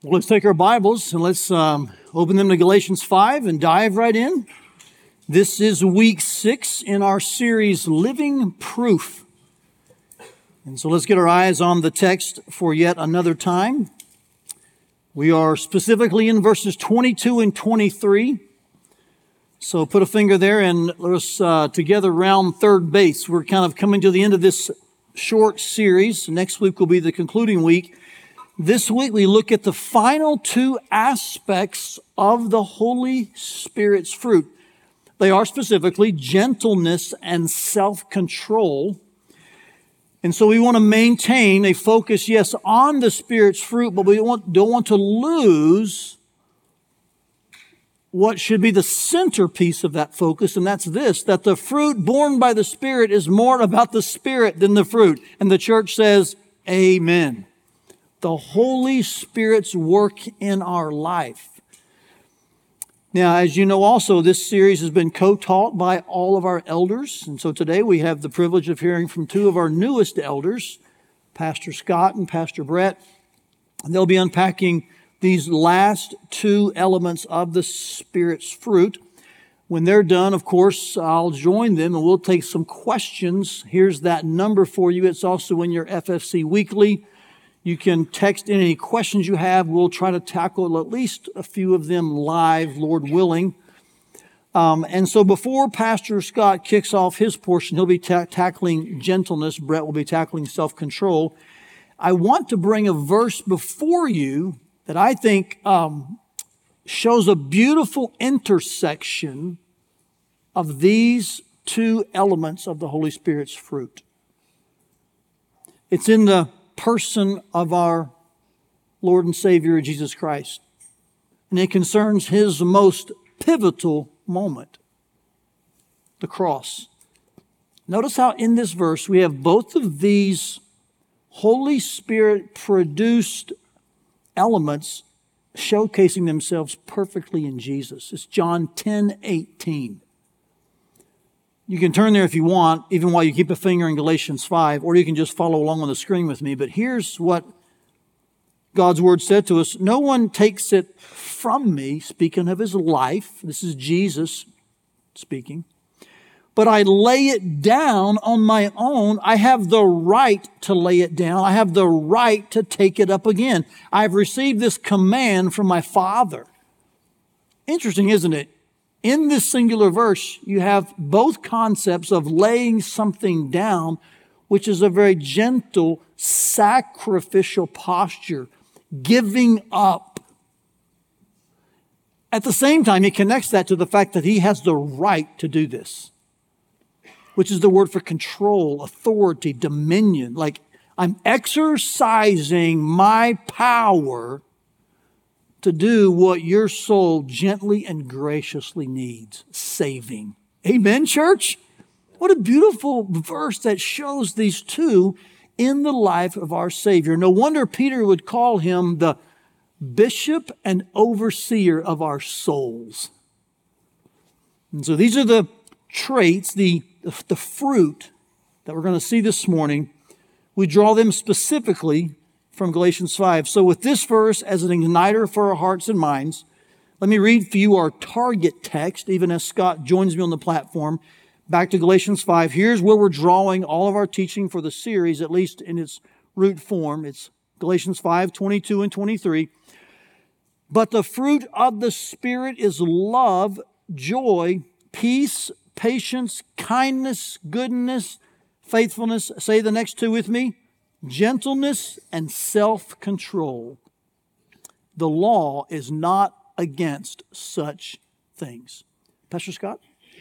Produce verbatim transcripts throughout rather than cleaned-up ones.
Well, let's take our Bibles and let's um, open them to Galatians five and dive right in. This is week six in our series, Living Proof. And so let's get our eyes on the text for yet another time. We are specifically in verses twenty-two and twenty-three. So put a finger there and let's uh, together round third base. We're kind of coming to the end of this short series. Next week will be the concluding week. This week we look at the final two aspects of the Holy Spirit's fruit. They are specifically gentleness and self-control. And so we want to maintain a focus, yes, on the Spirit's fruit, but we don't want to lose what should be the centerpiece of that focus, and that's this, that the fruit borne by the Spirit is more about the Spirit than the fruit. And the church says, amen. The Holy Spirit's work in our life. Now, as you know also, this series has been co-taught by all of our elders. And so today we have the privilege of hearing from two of our newest elders, Pastor Scott and Pastor Brett. And they'll be unpacking these last two elements of the Spirit's fruit. When they're done, of course, I'll join them and we'll take some questions. Here's that number for you. It's also in your F F C Weekly. You can text in any questions you have. We'll try to tackle at least a few of them live, Lord willing. Um, and so before Pastor Scott kicks off his portion, he'll be ta- tackling gentleness. Brett will be tackling self-control. I want to bring a verse before you that I think um, shows a beautiful intersection of these two elements of the Holy Spirit's fruit. It's in the person of our Lord and Savior, Jesus Christ. And it concerns His most pivotal moment, the cross. Notice how in this verse we have both of these Holy Spirit produced elements showcasing themselves perfectly in Jesus. It's John ten eighteen. You can turn there if you want, even while you keep a finger in Galatians five, or you can just follow along on the screen with me. But here's what God's Word said to us. No one takes it from me, speaking of His life. This is Jesus speaking. But I lay it down on my own. I have the right to lay it down. I have the right to take it up again. I've received this command from my Father. Interesting, isn't it? In this singular verse, you have both concepts of laying something down, which is a very gentle, sacrificial posture, giving up. At the same time, he connects that to the fact that he has the right to do this, which is the word for control, authority, dominion. Like, I'm exercising my power to do what your soul gently and graciously needs, saving. Amen, church? What a beautiful verse that shows these two in the life of our Savior. No wonder Peter would call him the bishop and overseer of our souls. And so these are the traits, the, the fruit that we're going to see this morning. We draw them specifically from Galatians five. So with this verse as an igniter for our hearts and minds, let me read for you our target text, even as Scott joins me on the platform. Back to Galatians five. Here's where we're drawing all of our teaching for the series, at least in its root form. It's Galatians five, twenty-two and twenty-three. But the fruit of the Spirit is love, joy, peace, patience, kindness, goodness, faithfulness. Say the next two with me. Gentleness and self-control. The law is not against such things. Pastor Scott?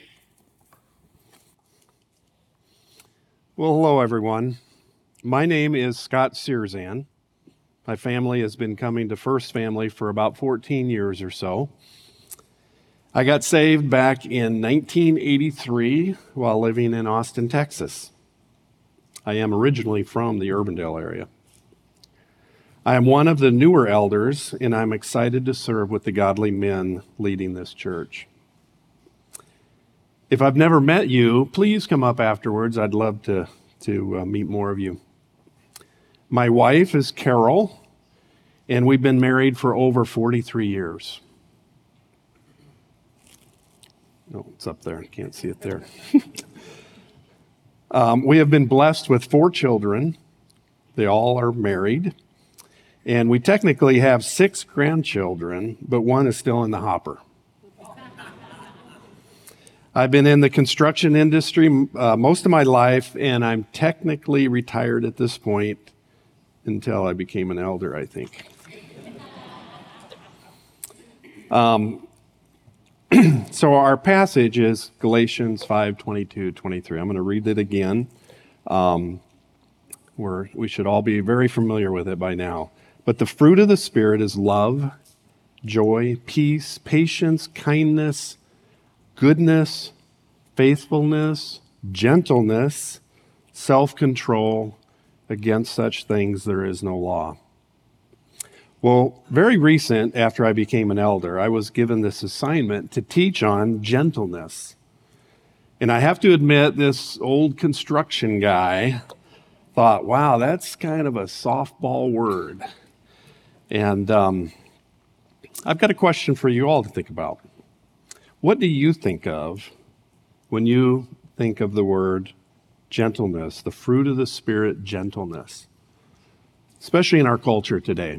Well, hello, everyone. My name is Scott Searzan. My family has been coming to First Family for about fourteen years or so. I got saved back in nineteen eighty-three while living in Austin, Texas. I am originally from the Urbandale area. I am one of the newer elders, and I'm excited to serve with the godly men leading this church. If I've never met you, please come up afterwards. I'd love to, to uh, meet more of you. My wife is Carol, And we've been married for over forty-three years. Oh, it's up there. I can't see it there. um, we have been blessed with four children. They all are married. And we technically have six grandchildren, but one is still in the hopper. I've been in the construction industry uh, most of my life, and I'm technically retired at this point until I became an elder, I think. Um, so our passage is Galatians five, twenty-two, twenty-three. I'm going to read it again. Um, we're, we should all be very familiar with it by now. But the fruit of the Spirit is love, joy, peace, patience, kindness, goodness, faithfulness, gentleness, self-control. Against such things there is no law. Well, very recent, after I became an elder, I was given this assignment to teach on gentleness. And I have to admit, this old construction guy thought, wow, that's kind of a softball word. And um, I've got a question for you all to think about. What do you think of when you think of the word gentleness, the fruit of the Spirit, gentleness, especially in our culture today?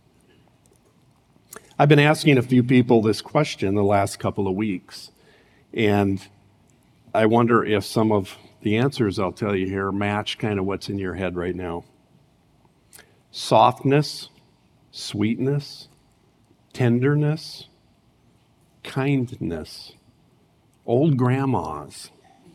I've been asking a few people this question the last couple of weeks, and I wonder if some of the answers I'll tell you here match kind of what's in your head right now. Softness, sweetness, tenderness, kindness, old grandmas,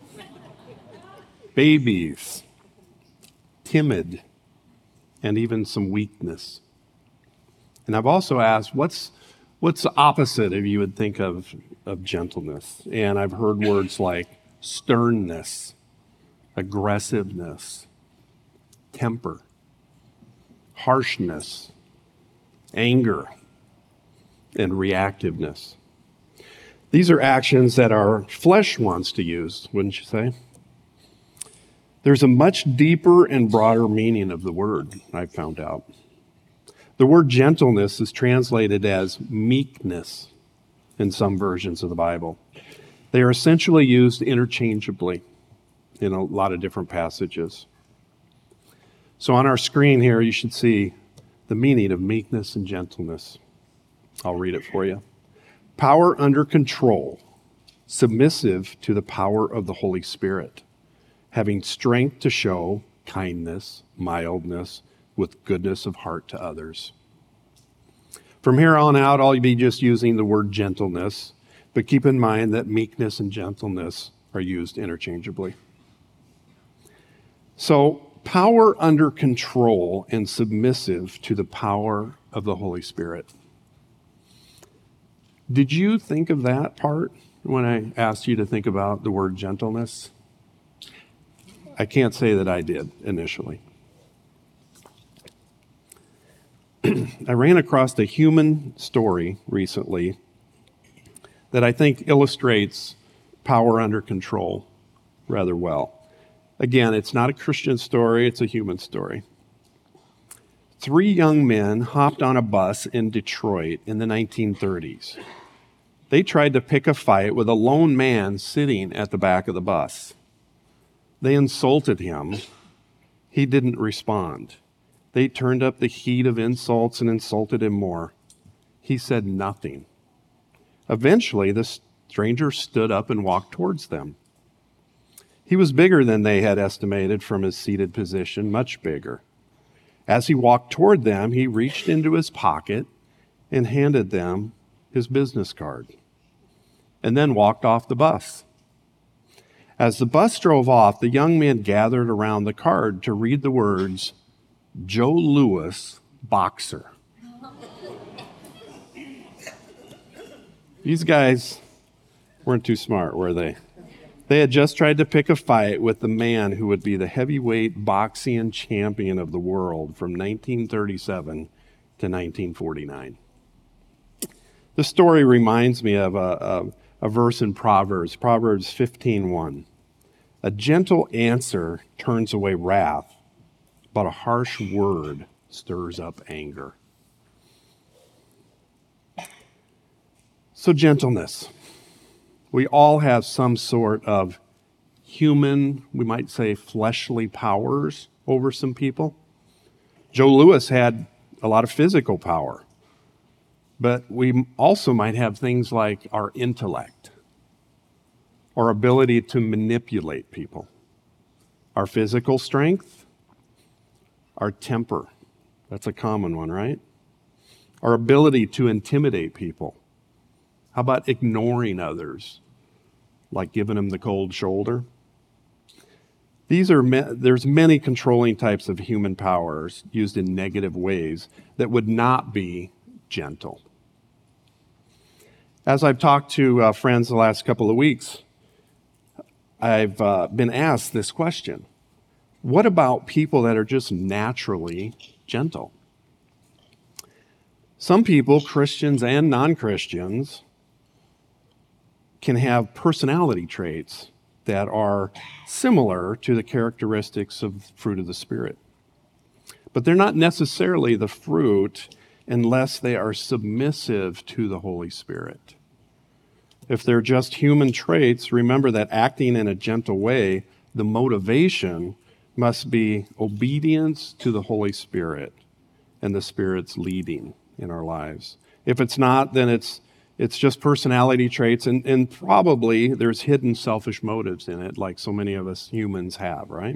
babies, timid, and even some weakness. And I've also asked, what's what's the opposite of you would think of, of gentleness? And I've heard words like sternness, aggressiveness, temper, harshness, anger, and reactiveness. These are actions that our flesh wants to use, wouldn't you say? There's a much deeper and broader meaning of the word, I've found out. The word gentleness is translated as meekness in some versions of the Bible. They are essentially used interchangeably in a lot of different passages. So on our screen here, you should see the meaning of meekness and gentleness. I'll read it for you. Power under control, submissive to the power of the Holy Spirit, having strength to show kindness, mildness, with goodness of heart to others. From here on out, I'll be just using the word gentleness, but keep in mind that meekness and gentleness are used interchangeably. So, power under control and submissive to the power of the Holy Spirit. Did you think of that part when I asked you to think about the word gentleness? I can't say that I did initially. I ran across a human story recently that I think illustrates power under control rather well. Again, it's not a Christian story, it's a human story. Three young men hopped on a bus in Detroit in the nineteen thirties. They tried to pick a fight with a lone man sitting at the back of the bus. They insulted him. He didn't respond. They turned up the heat of insults and insulted him more. He said nothing. Eventually, the stranger stood up and walked towards them. He was bigger than they had estimated from his seated position, much bigger. As he walked toward them, he reached into his pocket and handed them his business card, and then walked off the bus. As the bus drove off, the young man gathered around the card to read the words, Joe Louis, boxer. These guys weren't too smart, were they? They had just tried to pick a fight with the man who would be the heavyweight boxing champion of the world from nineteen thirty-seven to nineteen forty-nine. The story reminds me of a, a, a verse in Proverbs, Proverbs fifteen one. A gentle answer turns away wrath, but a harsh word stirs up anger. So gentleness. We all have some sort of human, we might say fleshly powers over some people. Joe Louis had a lot of physical power, but we also might have things like our intellect, our ability to manipulate people, our physical strength, our temper. That's a common one, right? Our ability to intimidate people. How about ignoring others, like giving them the cold shoulder? These are there's many controlling types of human powers used in negative ways that would not be gentle. As I've talked to uh, friends the last couple of weeks, I've uh, been asked this question. What about people that are just naturally gentle? Some people, Christians and non-Christians, can have personality traits that are similar to the characteristics of the fruit of the Spirit. But they're not necessarily the fruit unless they are submissive to the Holy Spirit. If they're just human traits, remember that acting in a gentle way, the motivation must be obedience to the Holy Spirit and the Spirit's leading in our lives. If it's not, then it's It's just personality traits, and, and probably there's hidden selfish motives in it, like so many of us humans have, right?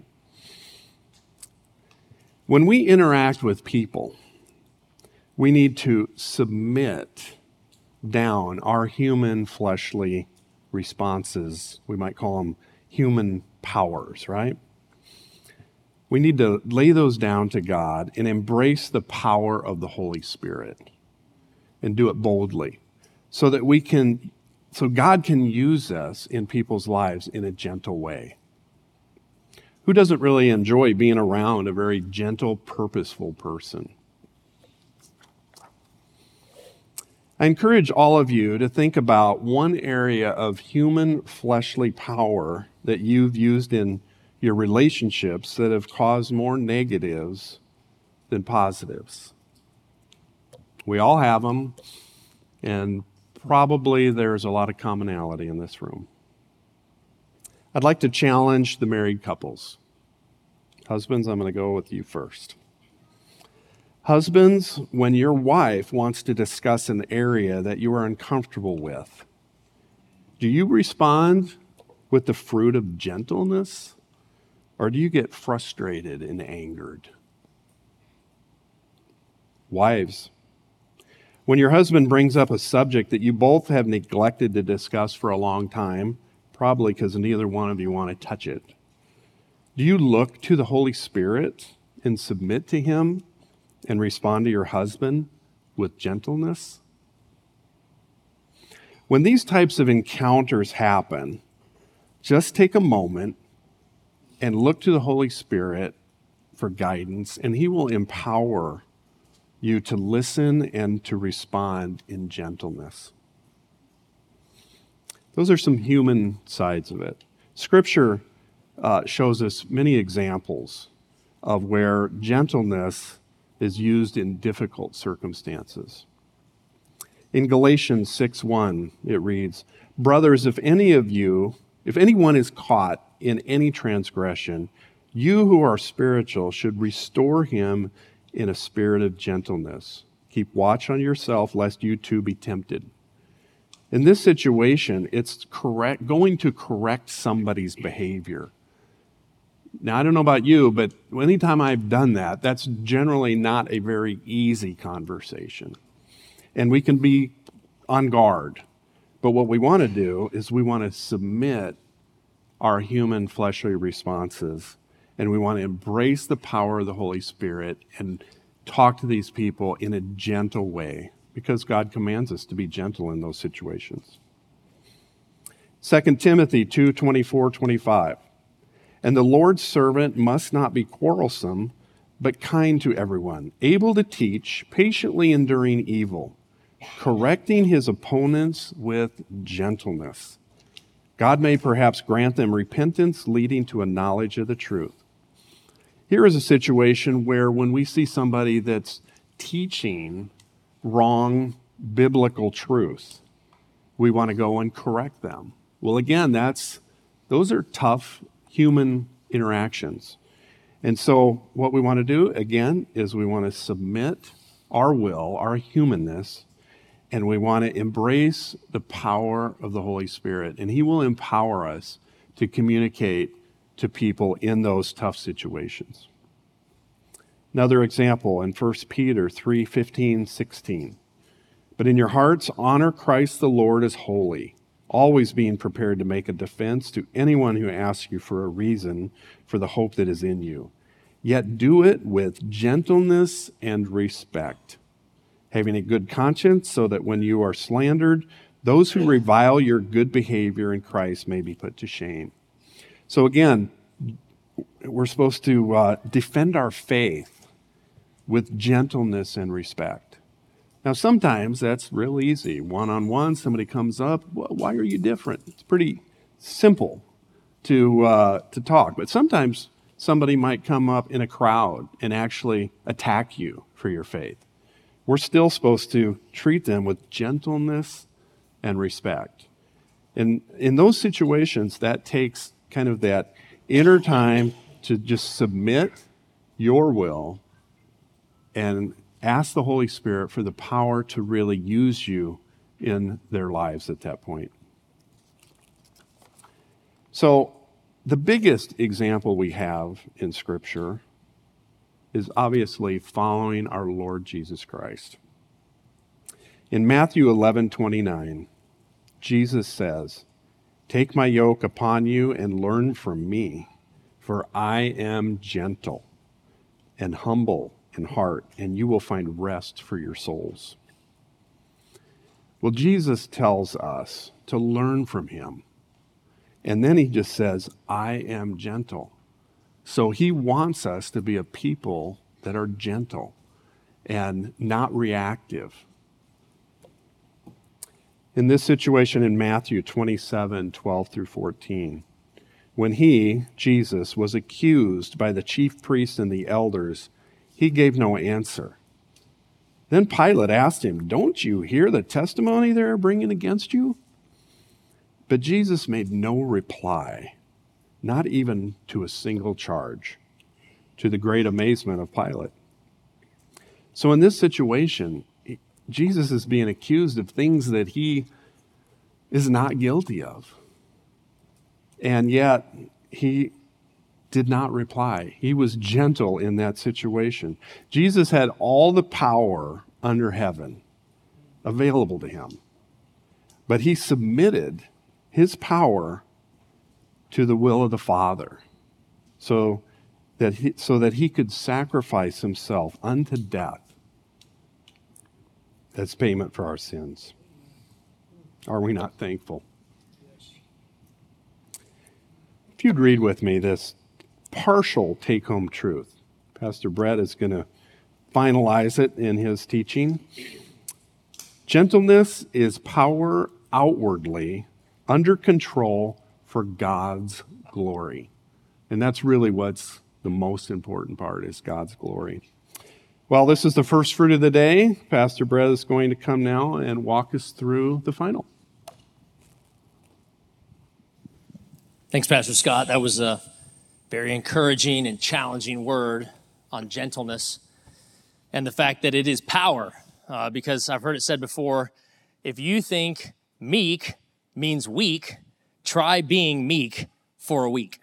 When we interact with people, we need to submit down our human fleshly responses. We might call them human powers, right? We need to lay those down to God and embrace the power of the Holy Spirit and do it boldly. So that we can, so God can use us in people's lives in a gentle way. Who doesn't really enjoy being around a very gentle, purposeful person? I encourage all of you to think about one area of human fleshly power that you've used in your relationships that have caused more negatives than positives. We all have them, and probably there's a lot of commonality in this room. I'd like to challenge the married couples. Husbands, I'm going to go with you first. Husbands, when your wife wants to discuss an area that you are uncomfortable with, do you respond with the fruit of gentleness, or do you get frustrated and angered? Wives, when your husband brings up a subject that you both have neglected to discuss for a long time, probably because neither one of you want to touch it, do you look to the Holy Spirit and submit to Him and respond to your husband with gentleness? When these types of encounters happen, just take a moment and look to the Holy Spirit for guidance, and He will empower you to listen and to respond in gentleness. Those are some human sides of it. Scripture uh, shows us many examples of where gentleness is used in difficult circumstances. In Galatians six one, it reads, "Brothers, if any of you, if anyone is caught in any transgression, you who are spiritual should restore him in a spirit of gentleness. Keep watch on yourself, lest you too be tempted." In this situation, it's correct, going to correct somebody's behavior. Now, I don't know about you, but anytime I've done that, that's generally not a very easy conversation. And we can be on guard. But what we want to do is we want to submit our human fleshly responses, and we want to embrace the power of the Holy Spirit and talk to these people in a gentle way, because God commands us to be gentle in those situations. Second Timothy two twenty-four to twenty-five. "And the Lord's servant must not be quarrelsome, but kind to everyone, able to teach, patiently enduring evil, correcting his opponents with gentleness. God may perhaps grant them repentance leading to a knowledge of the truth." Here is a situation where when we see somebody that's teaching wrong biblical truth, we want to go and correct them. Well, again, that's those are tough human interactions. And so what we want to do, again, is we want to submit our will, our humanness, and we want to embrace the power of the Holy Spirit. And he will empower us to communicate to people in those tough situations. Another example in First Peter three, fifteen, sixteen. But in your hearts, honor Christ the Lord as holy, always being prepared to make a defense to anyone who asks you for a reason for the hope that is in you. Yet do it with gentleness and respect, having a good conscience, so that when you are slandered, those who revile your good behavior in Christ may be put to shame. So again, we're supposed to uh, defend our faith with gentleness and respect. Now, sometimes that's real easy. One-on-one, somebody comes up, well, why are you different? It's pretty simple to uh, to talk. But sometimes somebody might come up in a crowd and actually attack you for your faith. We're still supposed to treat them with gentleness and respect. And in those situations, that takes kind of that inner time to just submit your will and ask the Holy Spirit for the power to really use you in their lives at that point. So the biggest example we have in Scripture is obviously following our Lord Jesus Christ. In Matthew eleven twenty-nine, Jesus says, "Take my yoke upon you and learn from me, for I am gentle and humble in heart, and you will find rest for your souls." Well, Jesus tells us to learn from him. And then he just says, I am gentle. So he wants us to be a people that are gentle and not reactive. In this situation in Matthew twenty-seven, twelve through fourteen, when he, Jesus, was accused by the chief priests and the elders, he gave no answer. Then Pilate asked him, "Don't you hear the testimony they're bringing against you?" But Jesus made no reply, not even to a single charge, to the great amazement of Pilate. So in this situation, Jesus is being accused of things that he is not guilty of. And yet, he did not reply. He was gentle in that situation. Jesus had all the power under heaven available to him, but he submitted his power to the will of the Father so that he, so that he could sacrifice himself unto death as payment for our sins. Are we not thankful? If you'd read with me this partial take-home truth. Pastor Brett is going to finalize it in his teaching. Gentleness is power outwardly under control for God's glory. And that's really what's the most important part, is God's glory. Well, this is the first fruit of the day. Pastor Brett is going to come now and walk us through the final. Thanks, Pastor Scott. That was a very encouraging and challenging word on gentleness and the fact that it is power. Uh, because I've heard it said before, if you think meek means weak, try being meek for a week.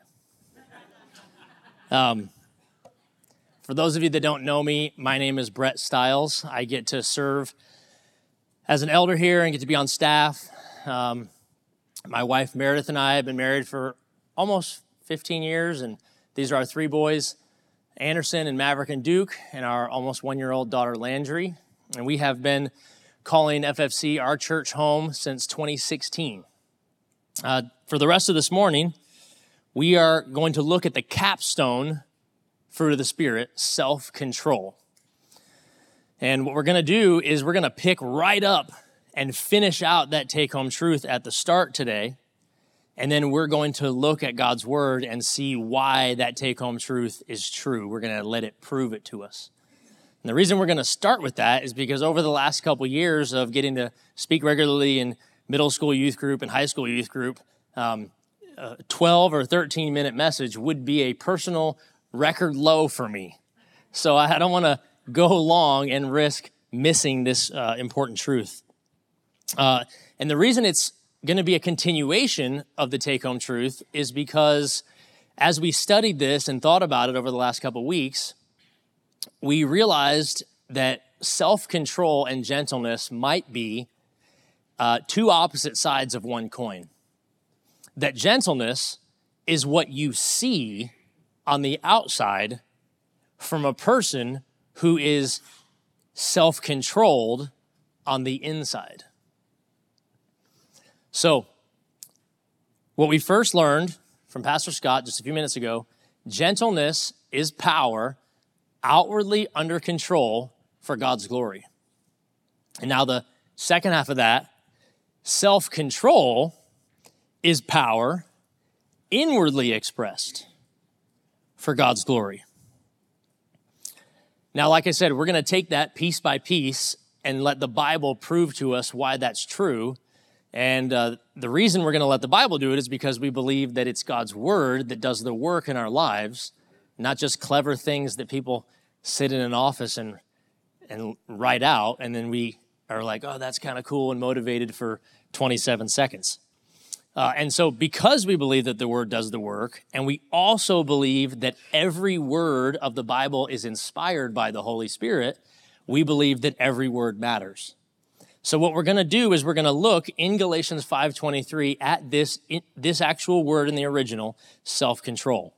Um, for those of you that don't know me, my name is Brett Stiles. I get to serve as an elder here and get to be on staff. Um, my wife Meredith and I have been married for almost fifteen years, and these are our three boys, Anderson and Maverick and Duke, and our almost one-year-old daughter Landry. And we have been calling F F C our church home since twenty sixteen. Uh, for the rest of this morning, we are going to look at the capstone fruit of the Spirit, self-control. And what we're going to do is we're going to pick right up and finish out that take-home truth at the start today. And then we're going to look at God's word and see why that take-home truth is true. We're going to let it prove it to us. And the reason we're going to start with that is because over the last couple years of getting to speak regularly and middle school youth group and high school youth group, um, a twelve or thirteen minute message would be a personal record low for me. So I don't want to go long and risk missing this uh, important truth. Uh, and the reason it's going to be a continuation of the take-home truth is because as we studied this and thought about it over the last couple of weeks, we realized that self-control and gentleness might be uh, two opposite sides of one coin. That gentleness is what you see on the outside from a person who is self-controlled on the inside. So, what we first learned from Pastor Scott just a few minutes ago, gentleness is power outwardly under control for God's glory. And now the second half of that, self-control is power inwardly expressed for God's glory. Now, like I said, we're going to take that piece by piece and let the Bible prove to us why that's true. And uh, the reason we're going to let the Bible do it is because we believe that it's God's word that does the work in our lives, not just clever things that people sit in an office and and write out, and then we are like, oh, that's kind of cool and motivated for twenty-seven seconds. Uh, and so because we believe that the word does the work, and we also believe that every word of the Bible is inspired by the Holy Spirit, we believe that every word matters. So what we're going to do is we're going to look in Galatians five twenty-three at this, this actual word in the original, self-control.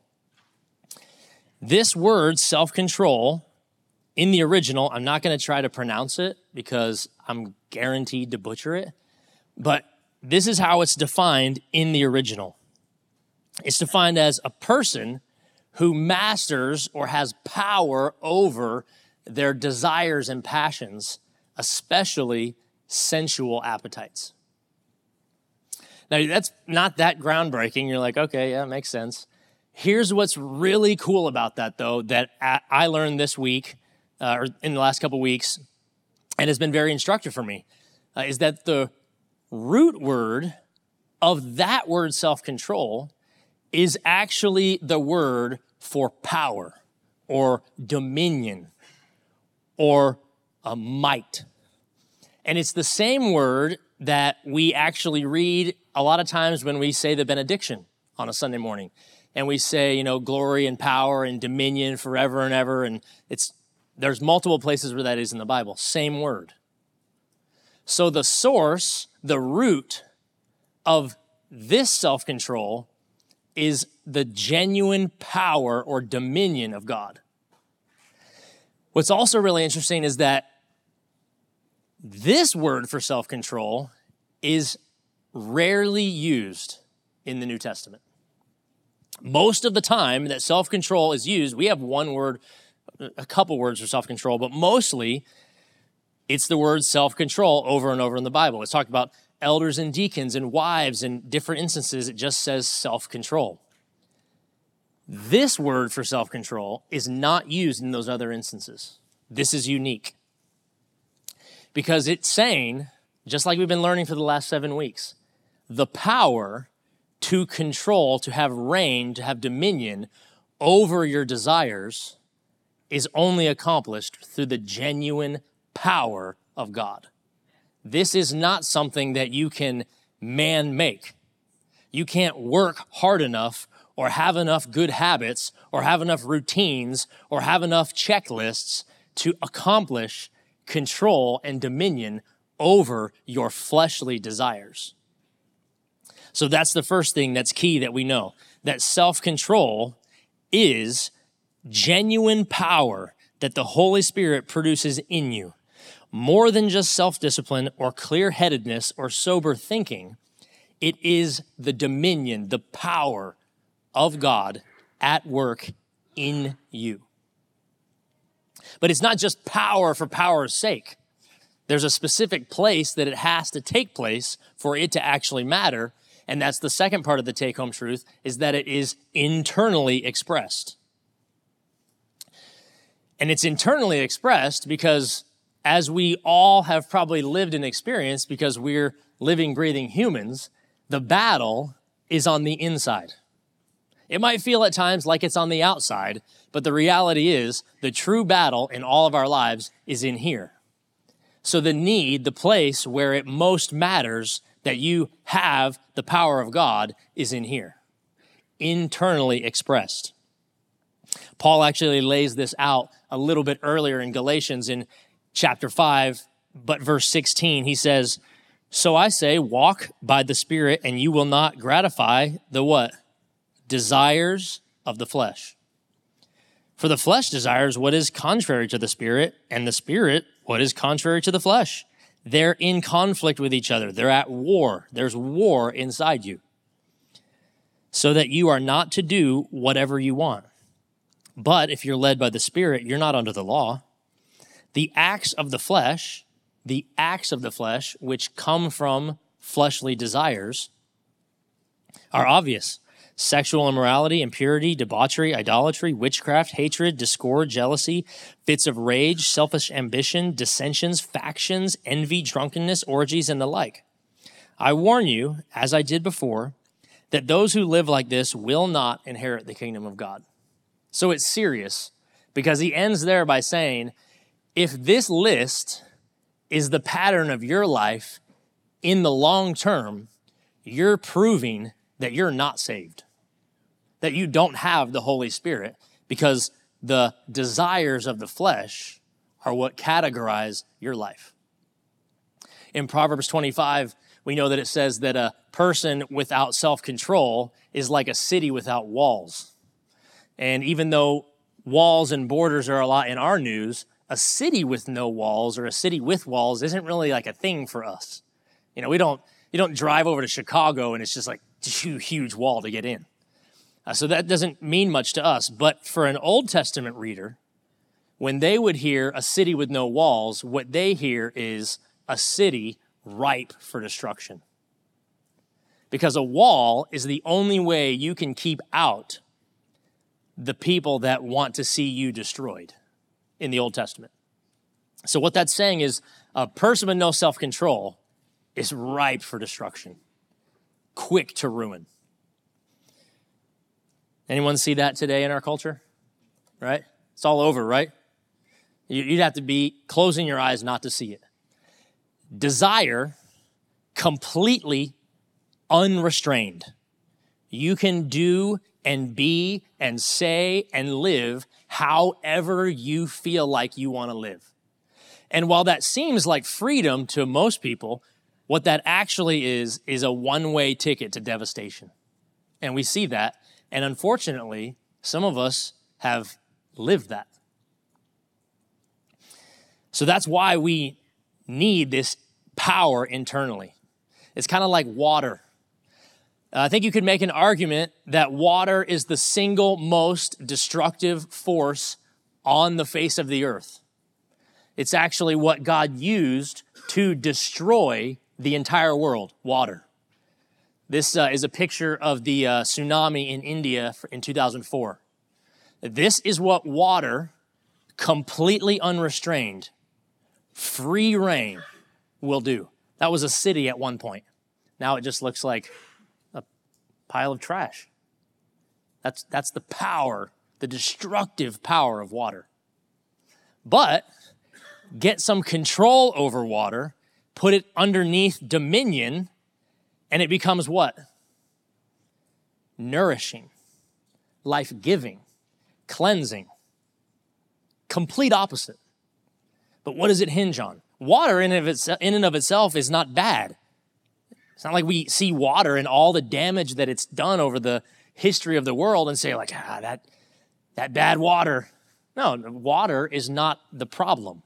This word, self-control, in the original, I'm not going to try to pronounce it because I'm guaranteed to butcher it, but this is how it's defined in the original. It's defined as a person who masters or has power over their desires and passions, especially sensual appetites. Now, that's not that groundbreaking. You're like, okay, yeah, it makes sense. Here's what's really cool about that, though, that I learned this week, uh, or in the last couple weeks, and has been very instructive for me, uh, is that the root word of that word self-control is actually the word for power or dominion or a might. And it's the same word that we actually read a lot of times when we say the benediction on a Sunday morning. And we say, you know, glory and power and dominion forever and ever. And it's there's multiple places where that is in the Bible. Same word. So the source, the root of this self-control is the genuine power or dominion of God. What's also really interesting is that this word for self-control is rarely used in the New Testament. Most of the time that self-control is used, we have one word, a couple words for self-control, but mostly it's the word self-control over and over in the Bible. It's talked about elders and deacons and wives and different instances. It just says self-control. This word for self-control is not used in those other instances. This is unique because it's saying, just like we've been learning for the last seven weeks, the power to control, to have reign, to have dominion over your desires is only accomplished through the genuine power of God. This is not something that you can man-make. You can't work hard enough or have enough good habits or have enough routines or have enough checklists to accomplish control and dominion over your fleshly desires. So that's the first thing that's key that we know, that self-control is genuine power that the Holy Spirit produces in you. More than just self-discipline or clear-headedness or sober thinking, it is the dominion, the power of God at work in you. But it's not just power for power's sake. There's a specific place that it has to take place for it to actually matter. And that's the second part of the take-home truth, is that it is internally expressed. And it's internally expressed because as we all have probably lived and experienced because we're living, breathing humans, the battle is on the inside. It might feel at times like it's on the outside, but the reality is the true battle in all of our lives is in here. So the need, the place where it most matters that you have the power of God is in here, internally expressed. Paul actually lays this out a little bit earlier in Galatians in chapter five, but verse sixteen, he says, "So I say, walk by the Spirit, and you will not gratify the what? Desires of the flesh. For the flesh desires what is contrary to the Spirit, and the Spirit what is contrary to the flesh. They're in conflict with each other. They're at war. There's war inside you. So that you are not to do whatever you want. But if you're led by the Spirit, you're not under the law. The acts of the flesh, the acts of the flesh, which come from fleshly desires, are obvious. Sexual immorality, impurity, debauchery, idolatry, witchcraft, hatred, discord, jealousy, fits of rage, selfish ambition, dissensions, factions, envy, drunkenness, orgies, and the like. I warn you, as I did before, that those who live like this will not inherit the kingdom of God." So it's serious because he ends there by saying, if this list is the pattern of your life in the long term, you're proving that you're not saved, that you don't have the Holy Spirit, because the desires of the flesh are what categorize your life. In Proverbs twenty-five, we know that it says that a person without self-control is like a city without walls. And even though walls and borders are a lot in our news, a city with no walls or a city with walls isn't really like a thing for us. You know, we don't, you don't drive over to Chicago and it's just like a huge wall to get in. Uh, so that doesn't mean much to us. But for an Old Testament reader, when they would hear a city with no walls, what they hear is a city ripe for destruction. Because a wall is the only way you can keep out the people that want to see you destroyed in the Old Testament. So what that's saying is a person with no self-control is ripe for destruction, quick to ruin. Anyone see that today in our culture? Right? It's all over, right? You'd have to be closing your eyes not to see it. Desire, completely unrestrained. You can do and be and say and live however you feel like you want to live. And while that seems like freedom to most people, what that actually is, is a one-way ticket to devastation. And we see that. And unfortunately, some of us have lived that. So that's why we need this power internally. It's kind of like water. I think you could make an argument that water is the single most destructive force on the face of the earth. It's actually what God used to destroy the entire world, water. This uh, is a picture of the uh, tsunami in India in two thousand four. This is what water, completely unrestrained, free reign, will do. That was a city at one point. Now it just looks like a pile of trash. That's, that's the power, the destructive power of water. But get some control over water, put it underneath dominion, and it becomes what? Nourishing, life-giving, cleansing. Complete opposite. But what does it hinge on? Water in, of its, in and of itself is not bad. It's not like we see water and all the damage that it's done over the history of the world and say like, ah, that, that bad water. No, water is not the problem.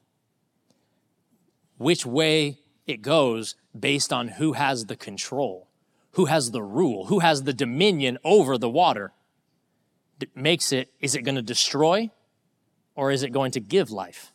Which way it goes based on who has the control, who has the rule, who has the dominion over the water. It makes it, is it going to destroy or is it going to give life?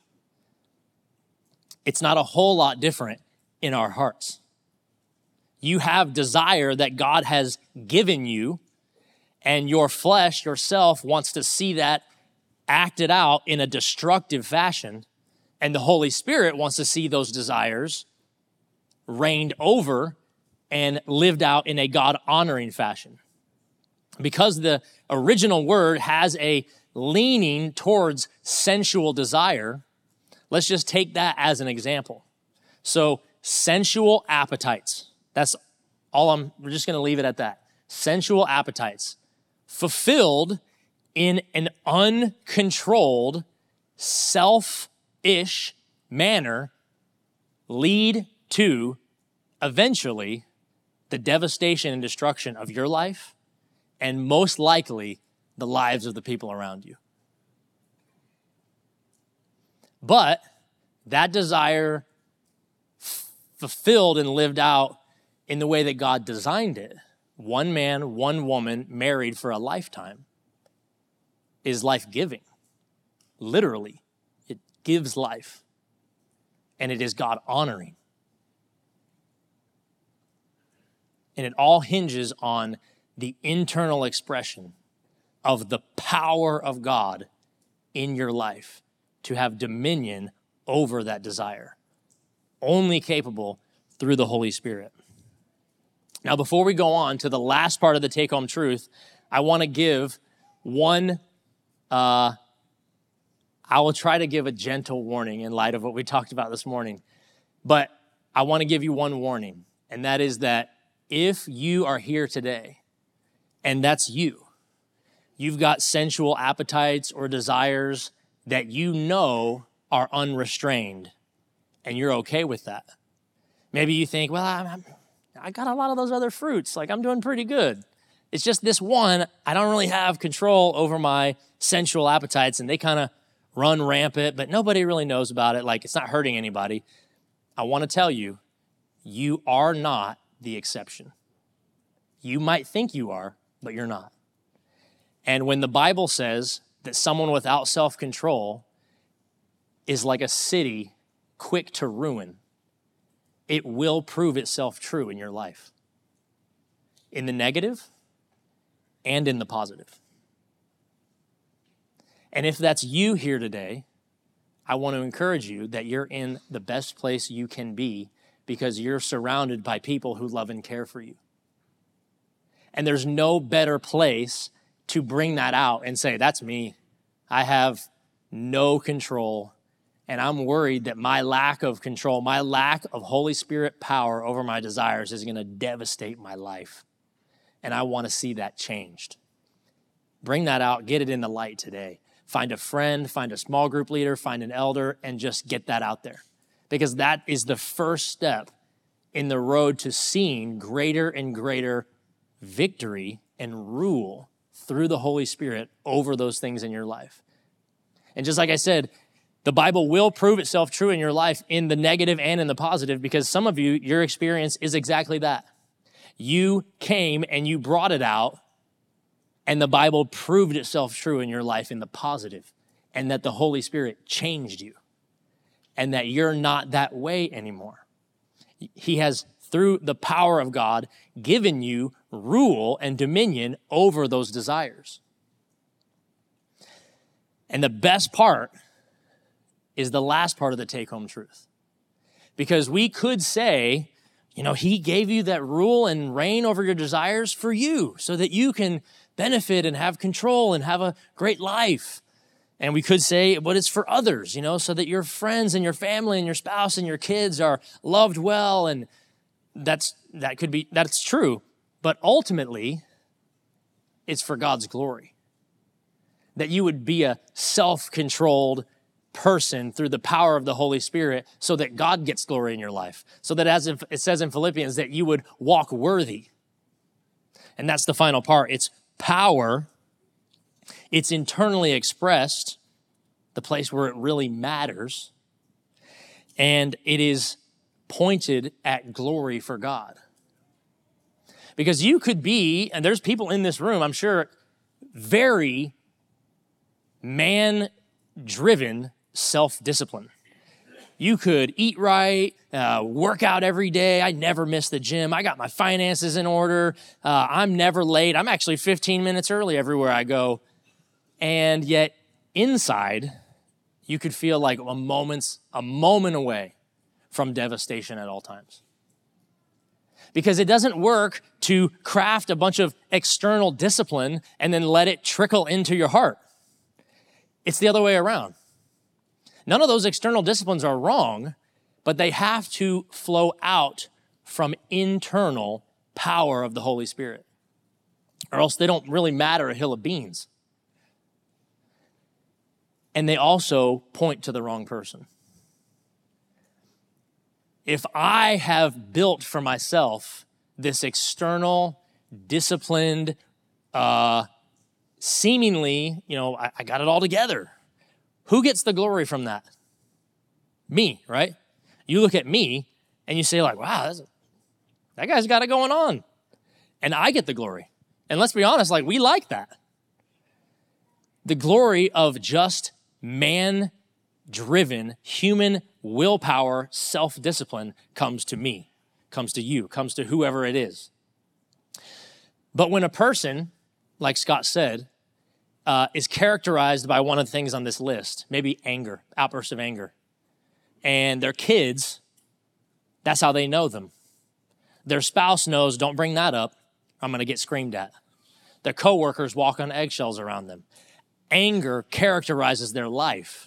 It's not a whole lot different in our hearts. You have desire that God has given you, and your flesh, yourself, wants to see that acted out in a destructive fashion. And the Holy Spirit wants to see those desires reigned over and lived out in a God-honoring fashion. Because the original word has a leaning towards sensual desire, let's just take that as an example. So sensual appetites, that's all I'm, we're just gonna leave it at that. Sensual appetites, fulfilled in an uncontrolled, self-ish manner, lead to eventually the devastation and destruction of your life, and most likely the lives of the people around you. But that desire f- fulfilled and lived out in the way that God designed it, one man, one woman, married for a lifetime, is life-giving. Literally, it gives life. And it is God-honoring. And it all hinges on the internal expression of the power of God in your life to have dominion over that desire. Only capable through the Holy Spirit. Now, before we go on to the last part of the take-home truth, I want to give one, uh, I will try to give a gentle warning in light of what we talked about this morning. But I want to give you one warning, and that is that if you are here today, and that's you, you've got sensual appetites or desires that you know are unrestrained, and you're okay with that. Maybe you think, well, I'm, I'm, I got a lot of those other fruits, like I'm doing pretty good. It's just this one, I don't really have control over my sensual appetites, and they kind of run rampant, but nobody really knows about it, like it's not hurting anybody. I want to tell you, you are not the exception. You might think you are, but you're not. And when the Bible says that someone without self-control is like a city quick to ruin, it will prove itself true in your life, in the negative and in the positive. And if that's you here today, I want to encourage you that you're in the best place you can be because you're surrounded by people who love and care for you. And there's no better place to bring that out and say, that's me. I have no control, and I'm worried that my lack of control, my lack of Holy Spirit power over my desires is going to devastate my life. And I want to see that changed. Bring that out, get it in the light today. Find a friend, find a small group leader, find an elder, and just get that out there. Because that is the first step in the road to seeing greater and greater victory and rule through the Holy Spirit over those things in your life. And just like I said, the Bible will prove itself true in your life in the negative and in the positive, because some of you, your experience is exactly that. You came and you brought it out, and the Bible proved itself true in your life in the positive, and that the Holy Spirit changed you, and that you're not that way anymore. He has, through the power of God, given you rule and dominion over those desires. And the best part is the last part of the take-home truth. Because we could say, you know, he gave you that rule and reign over your desires for you so that you can benefit and have control and have a great life. And we could say, but it's for others, you know, so that your friends and your family and your spouse and your kids are loved well. And that's, that could be, that's true. But ultimately, it's for God's glory. That you would be a self-controlled person through the power of the Holy Spirit so that God gets glory in your life. So that, as it says in Philippians, that you would walk worthy. And that's the final part. It's power. It's internally expressed, the place where it really matters. And it is pointed at glory for God. Because you could be, and there's people in this room, I'm sure, very man-driven self-discipline. You could eat right, uh, work out every day. I never miss the gym. I got my finances in order. Uh, I'm never late. I'm actually fifteen minutes early everywhere I go. And yet inside, you could feel like a moment's a moment away from devastation at all times. Because it doesn't work to craft a bunch of external discipline and then let it trickle into your heart. It's the other way around. None of those external disciplines are wrong, but they have to flow out from internal power of the Holy Spirit, or else they don't really matter a hill of beans. And they also point to the wrong person. If I have built for myself this external, disciplined, uh, seemingly, you know, I, I got it all together, who gets the glory from that? Me, right? You look at me and you say like, wow, that's a, that guy's got it going on. And I get the glory. And let's be honest, like we like that. The glory of just man-driven, human willpower, self-discipline comes to me, comes to you, comes to whoever it is. But when a person, like Scott said, uh, is characterized by one of the things on this list, maybe anger, outbursts of anger, and their kids, that's how they know them. Their spouse knows, don't bring that up, I'm gonna get screamed at. Their coworkers walk on eggshells around them. Anger characterizes their life.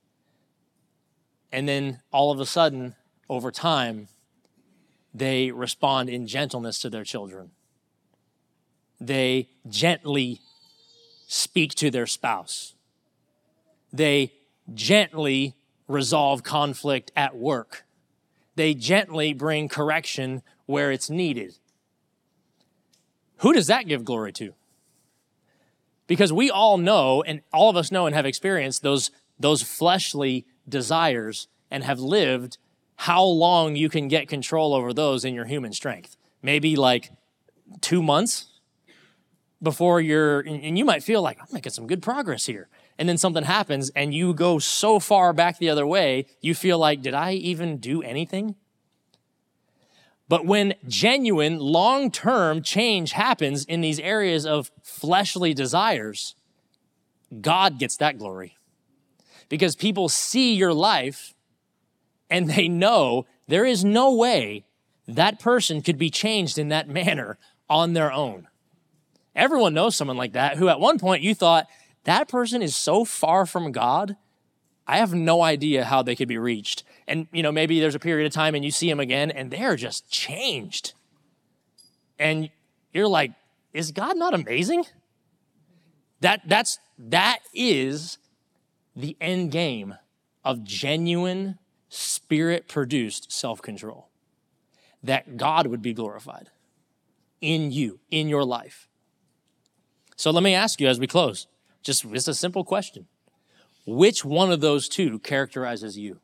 And then all of a sudden, over time, they respond in gentleness to their children. They gently speak to their spouse. They gently resolve conflict at work. They gently bring correction where it's needed. Who does that give glory to? Because we all know, and all of us know and have experienced those, those fleshly desires and have lived how long you can get control over those in your human strength. Maybe like two months before you're, and you might feel like, I'm making some good progress here. And then something happens and you go so far back the other way, you feel like, did I even do anything? But when genuine, long-term change happens in these areas of fleshly desires, God gets that glory. Because people see your life and they know there is no way that person could be changed in that manner on their own. Everyone knows someone like that who at one point you thought, that person is so far from God, I have no idea how they could be reached. And, you know, maybe there's a period of time and you see them again and they're just changed. And you're like, is God not amazing? That, that's, that is the end game of genuine, spirit-produced self-control. That God would be glorified in you, in your life. So let me ask you as we close, just, just a simple question. Which one of those two characterizes you?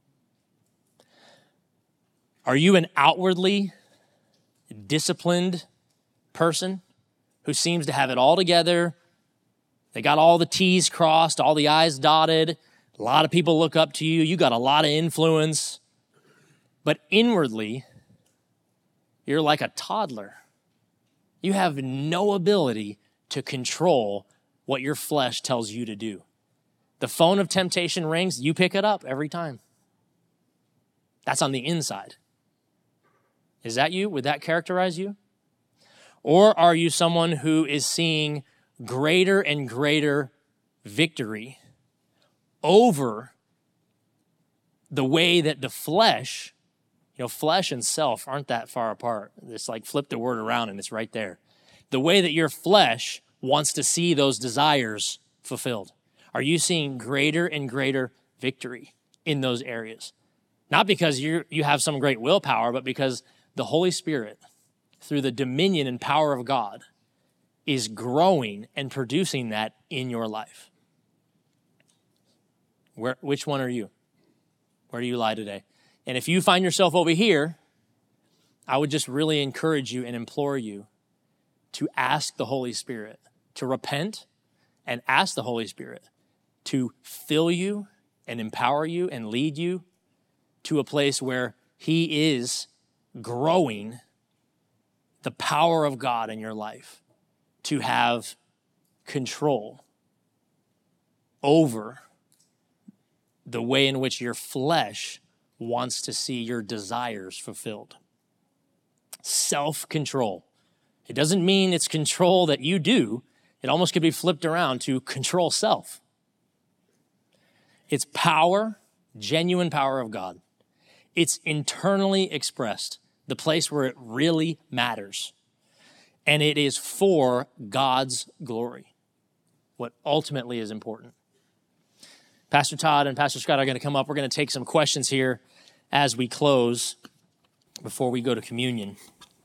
Are you an outwardly disciplined person who seems to have it all together? They got all the T's crossed, all the I's dotted. A lot of people look up to you. You got a lot of influence. But inwardly, you're like a toddler. You have no ability to control what your flesh tells you to do. The phone of temptation rings, you pick it up every time. That's on the inside. Is that you? Would that characterize you? Or are you someone who is seeing greater and greater victory over the way that the flesh, you know, flesh and self aren't that far apart. It's like flip the word around and it's right there. The way that your flesh wants to see those desires fulfilled. Are you seeing greater and greater victory in those areas? Not because you you have some great willpower, but because the Holy Spirit, through the dominion and power of God, is growing and producing that in your life. Where, which one are you? Where do you lie today? And if you find yourself over here, I would just really encourage you and implore you to ask the Holy Spirit to repent and ask the Holy Spirit to fill you and empower you and lead you to a place where He is growing the power of God in your life to have control over the way in which your flesh wants to see your desires fulfilled. Self-control. It doesn't mean it's control that you do. It almost could be flipped around to control self. It's power, genuine power of God. It's internally expressed, the place where it really matters. And it is for God's glory, what ultimately is important. Pastor Todd and Pastor Scott are going to come up. We're going to take some questions here as we close before we go to communion.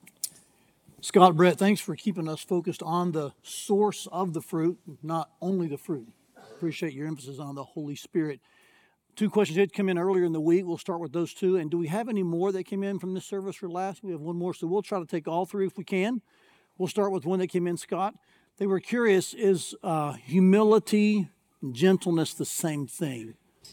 Scott, Brett, thanks for keeping us focused on the source of the fruit, not only the fruit. Appreciate your emphasis on the Holy Spirit. Two questions did come in earlier in the week. We'll start with those two. And do we have any more that came in from this service for last? We have one more, so we'll try to take all three if we can. We'll start with one that came in, Scott. They were curious, is uh, humility and gentleness the same thing?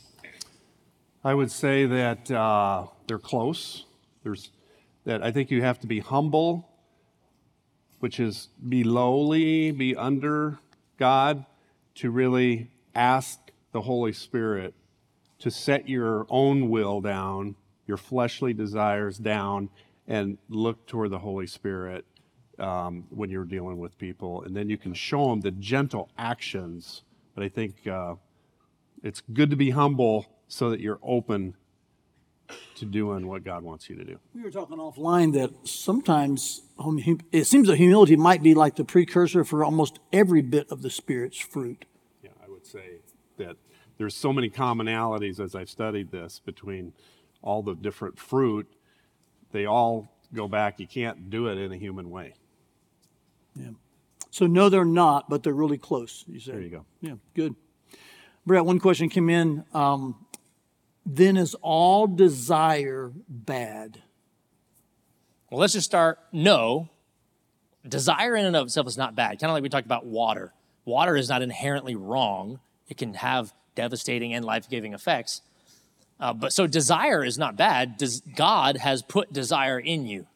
I would say that uh, they're close. There's that I think you have to be humble, which is be lowly, be under God, to really ask the Holy Spirit to set your own will down, your fleshly desires down, and look toward the Holy Spirit um, when you're dealing with people. And then you can show them the gentle actions. But I think uh, it's good to be humble so that you're open to doing what God wants you to do. We were talking offline that sometimes hum- it seems that humility might be like the precursor for almost every bit of the Spirit's fruit. Yeah, I would say that there's so many commonalities as I've studied this between all the different fruit. They all go back. You can't do it in a human way. Yeah. So no, they're not, but they're really close, you said. There you go. Yeah, good. Brett, one question came in. Um, then is all desire bad? Well, let's just start. No. Desire in and of itself is not bad. Kind of like we talked about water. Water is not inherently wrong. It can have devastating and life-giving effects. Uh, but so desire is not bad. Des- God has put desire in you.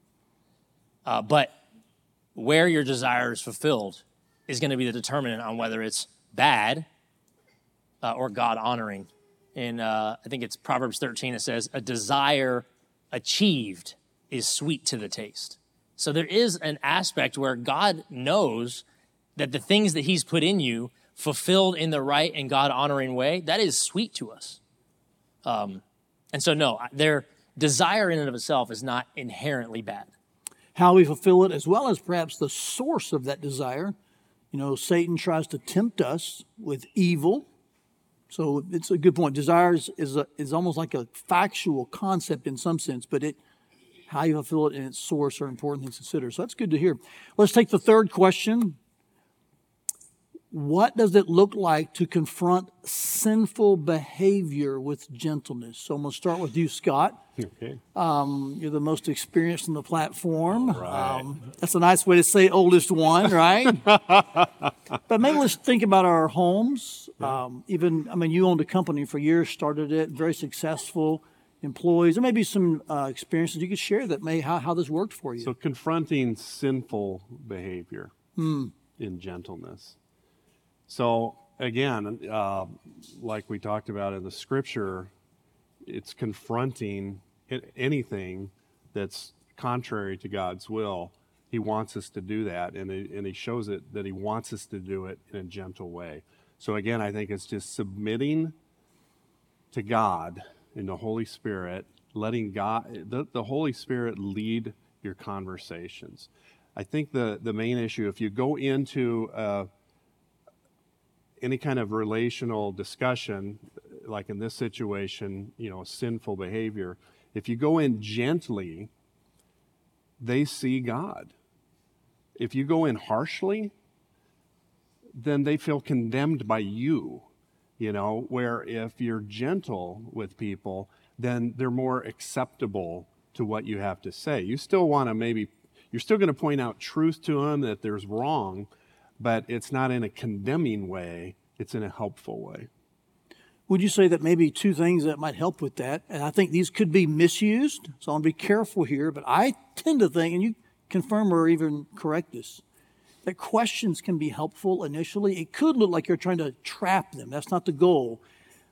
Uh, but where your desire is fulfilled is going to be the determinant on whether it's bad uh, or God-honoring. In, uh, I think it's Proverbs thirteen, it says, a desire achieved is sweet to the taste. So there is an aspect where God knows that the things that he's put in you, fulfilled in the right and God-honoring way, that is sweet to us. Um, and so, no, their desire in and of itself is not inherently bad. How we fulfill it, as well as perhaps the source of that desire. You know, Satan tries to tempt us with evil. So it's a good point. Desire is, is, a, is almost like a factual concept in some sense, but it how you fulfill it and its source are important things to consider. So that's good to hear. Let's take the third question. What does it look like to confront sinful behavior with gentleness? So I'm going to start with you, Scott. Okay. Um, you're the most experienced on the platform. Right. Um, that's a nice way to say oldest one, right? But maybe let's think about our homes. Um, even, I mean, you owned a company for years, started it, very successful employees. There may be some uh, experiences you could share that may how, how this worked for you. So confronting sinful behavior Mm. in gentleness. So again, uh, like we talked about in the scripture, it's confronting anything that's contrary to God's will. He wants us to do that, and he, and he shows it that he wants us to do it in a gentle way. So again, I think it's just submitting to God and the Holy Spirit, letting God, the, the Holy Spirit lead your conversations. I think the, the main issue, if you go into uh, any kind of relational discussion, like in this situation, you know, sinful behavior, if you go in gently, they see God. If you go in harshly, then they feel condemned by you, you know, where if you're gentle with people, then they're more acceptable to what you have to say. You still want to maybe, you're still going to point out truth to them that there's wrong, but it's not in a condemning way, it's in a helpful way. Would you say that maybe two things that might help with that, and I think these could be misused, so I'll be careful here, but I tend to think, and you confirm or even correct this, that questions can be helpful initially. It could look like you're trying to trap them. That's not the goal.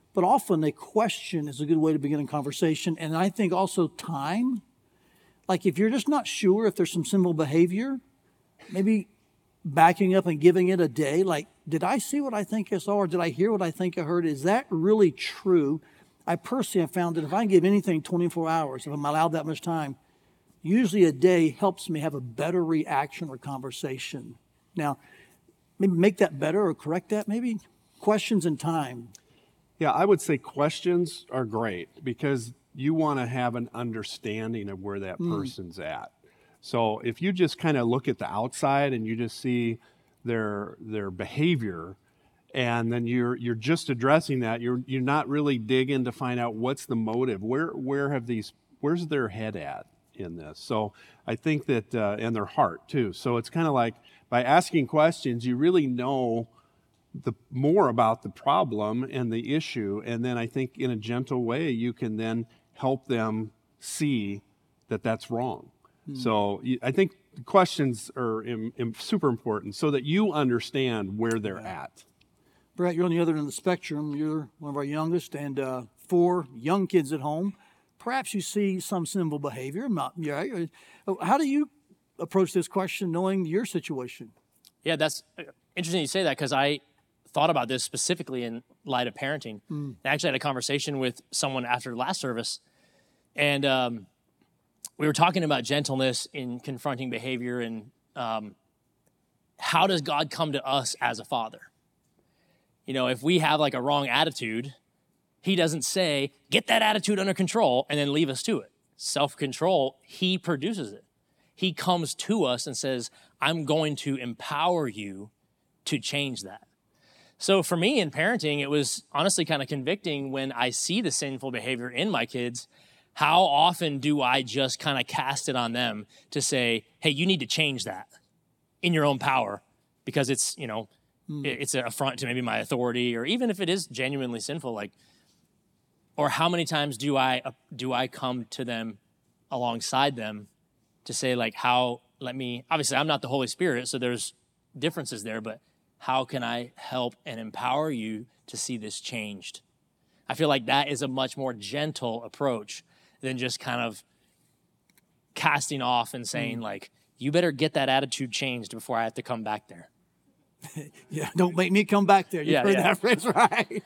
but often a question is a good way to begin a conversation. And I think also time. Like if you're just not sure if there's some sinful behavior, maybe backing up and giving it a day. Like, did I see what I think I saw, or did I hear what I think I heard? Is that really true? I personally have found that if I give anything twenty-four hours, if I'm allowed that much time, usually a day helps me have a better reaction or conversation. Now, maybe make that better or correct that, maybe. Questions and time. Yeah, I would say questions are great because you want to have an understanding of where that person's mm. at. So if you just kind of look at the outside and you just see their their behavior, and then you're you're just addressing that, you're you're not really digging to find out what's the motive. Where where have these where's their head at in this? So I think that uh, and their heart too. So it's kind of like by asking questions, you really know the more about the problem and the issue, and then I think in a gentle way you can then help them see that that's wrong. Mm. So I think questions are im- im- super important so that you understand where they're yeah. at. Brett, you're on the other end of the spectrum. You're one of our youngest, and uh, four young kids at home. Perhaps you see some sinful behavior. Not, yeah. How do you approach this question knowing your situation? Yeah, that's interesting you say that because I thought about this specifically in light of parenting. Mm. I actually had a conversation with someone after last service, and um, we were talking about gentleness in confronting behavior and um, how does God come to us as a father? You know, if we have like a wrong attitude, he doesn't say, get that attitude under control and then leave us to it. Self-control, he produces it. He comes to us and says, I'm going to empower you to change that. So for me in parenting, it was honestly kind of convicting when I see the sinful behavior in my kids. How often do I just kind of cast it on them to say, hey, you need to change that in your own power because it's, you know, mm. it's an affront to maybe my authority, or even if it is genuinely sinful, like, or how many times do I, uh, do I come to them alongside them to say like, how, let me, obviously I'm not the Holy Spirit, so there's differences there, but how can I help and empower you to see this changed? I feel like that is a much more gentle approach than just kind of casting off and saying mm. like, you better get that attitude changed before I have to come back there. Yeah, don't make me come back there. You yeah, heard yeah. that phrase, right?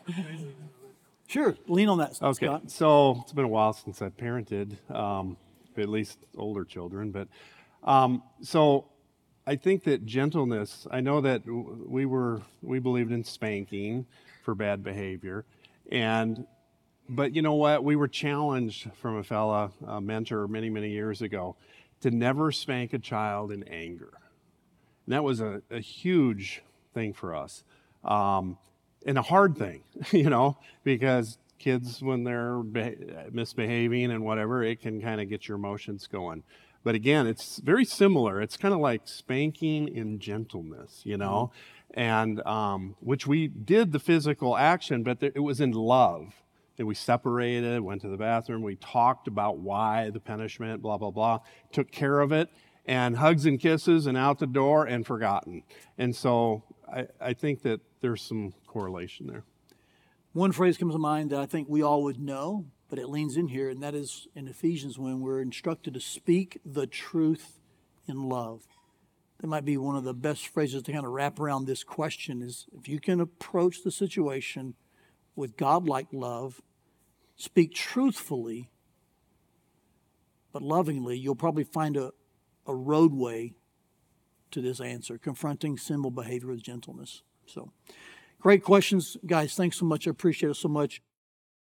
Sure, lean on that, okay. Scott. So it's been a while since I've parented, um, at least older children. But um, so I think that gentleness, I know that we were, we believed in spanking for bad behavior. And, but you know what? We were challenged from a fella, a mentor many, many years ago to never spank a child in anger. And that was a, a huge thing for us. Um, and a hard thing, you know, because kids, when they're beha- misbehaving and whatever, it can kind of get your emotions going. But again, it's very similar. It's kind of like spanking in gentleness, you know, mm-hmm. and um, which we did the physical action, but th- it was in love. And we separated, went to the bathroom, we talked about why the punishment, blah, blah, blah, took care of it, and hugs and kisses and out the door and forgotten. And so I, I think that there's some correlation there. One phrase comes to mind that I think we all would know, but it leans in here, and that is in Ephesians when we're instructed to speak the truth in love. That might be one of the best phrases to kind of wrap around this question is if you can approach the situation with God-like love, speak truthfully, but lovingly, you'll probably find a, a roadway to this answer, confronting sinful behavior with gentleness. So, great questions. Guys, thanks so much. I appreciate it so much.